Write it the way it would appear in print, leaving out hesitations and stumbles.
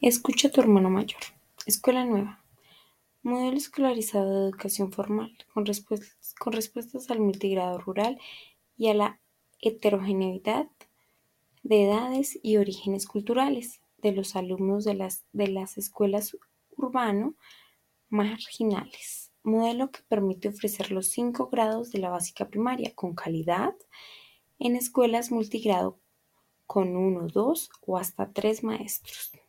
Escucha a tu hermano mayor. Escuela nueva. Modelo escolarizado de educación formal, con respuestas al multigrado rural y a la heterogeneidad de edades y orígenes culturales de los alumnos de las escuelas urbano marginales. Modelo que permite ofrecer los 5 grados de la básica primaria con calidad en escuelas multigrado con uno, dos o hasta tres maestros.